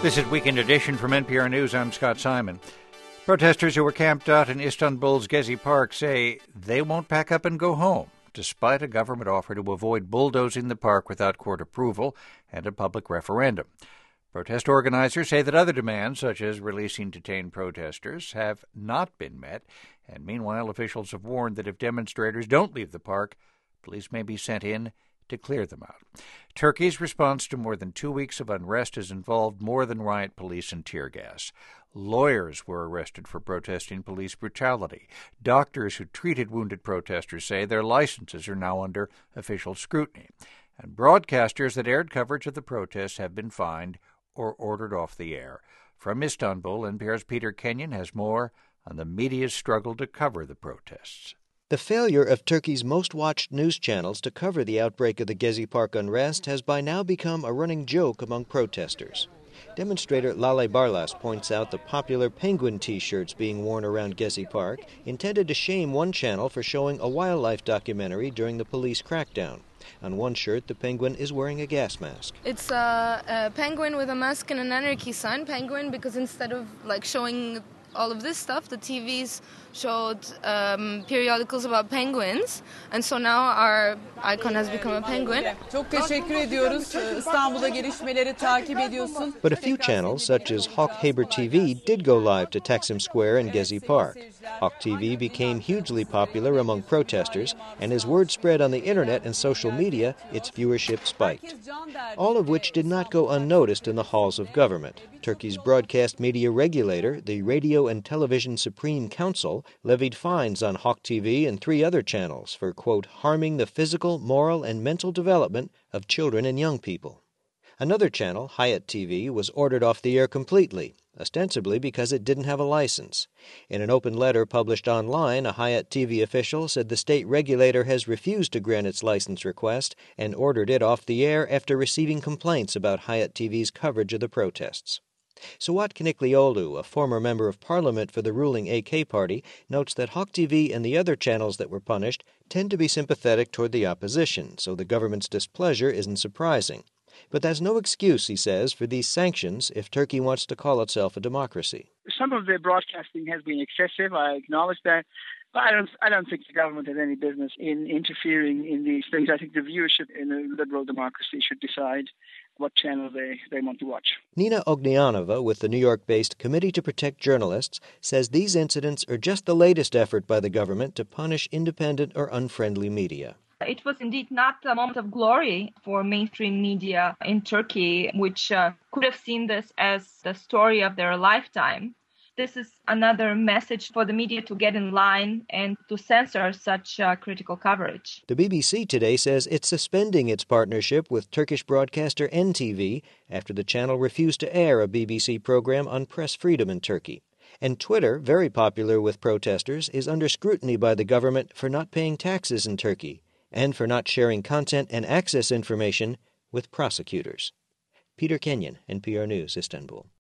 This is Weekend Edition from NPR News. I'm Scott Simon. Protesters who were camped out in Istanbul's Gezi Park say they won't pack up and go home, despite a government offer to avoid bulldozing the park without court approval and a public referendum. Protest organizers say that other demands, such as releasing detained protesters, have not been met, and meanwhile officials have warned that if demonstrators don't leave the park, police may be sent in to clear them out. Turkey's response to more than 2 weeks of unrest has involved more than riot police and tear gas. Lawyers were arrested for protesting police brutality. Doctors who treated wounded protesters say their licenses are now under official scrutiny. And broadcasters that aired coverage of the protests have been fined or ordered off the air. From Istanbul, NPR's Peter Kenyon has more on the media's struggle to cover the protests. The failure of Turkey's most-watched news channels to cover the outbreak of the Gezi Park unrest has by now become a running joke among protesters. Demonstrator Lale Barlas points out the popular penguin T-shirts being worn around Gezi Park, intended to shame one channel for showing a wildlife documentary during the police crackdown. On one shirt, the penguin is wearing a gas mask. It's a penguin with a mask and an anarchy sign. Penguin because instead of showing all of this stuff, the TVs showed periodicals about penguins, and so now our icon has become a penguin. Çok teşekkür ediyoruz. İstanbul'da gelişmeleri takip ediyorsun. But a few channels, such as Hawk Haber TV, did go live to Taksim Square and Gezi Park. Hawk TV became hugely popular among protesters, and as word spread on the internet and social media, its viewership spiked. All of which did not go unnoticed in the halls of government. Turkey's broadcast media regulator, the Radio and Television Supreme Council, levied fines on Hawk TV and 3 other channels for, quote, harming the physical, moral, and mental development of children and young people. Another channel, Hayat TV, was ordered off the air completely, ostensibly because it didn't have a license. In an open letter published online, a Hayat TV official said the state regulator has refused to grant its license request and ordered it off the air after receiving complaints about Hayat TV's coverage of the protests. Suat Kiniklioğlu, a former member of parliament for the ruling AK party, notes that Hawk TV and the other channels that were punished tend to be sympathetic toward the opposition, so the government's displeasure isn't surprising. But that's no excuse, he says, for these sanctions if Turkey wants to call itself a democracy. Some of the broadcasting has been excessive, I acknowledge that. But I don't think the government has any business in interfering in these things. I think the viewership in a liberal democracy should decide what channel they want to watch. Nina Ognyanova, with the New York-based Committee to Protect Journalists, says these incidents are just the latest effort by the government to punish independent or unfriendly media. It was indeed not a moment of glory for mainstream media in Turkey, which could have seen this as the story of their lifetime. This is another message for the media to get in line and to censor such critical coverage. The BBC today says it's suspending its partnership with Turkish broadcaster NTV after the channel refused to air a BBC program on press freedom in Turkey. And Twitter, very popular with protesters, is under scrutiny by the government for not paying taxes in Turkey and for not sharing content and access information with prosecutors. Peter Kenyon, NPR News, Istanbul.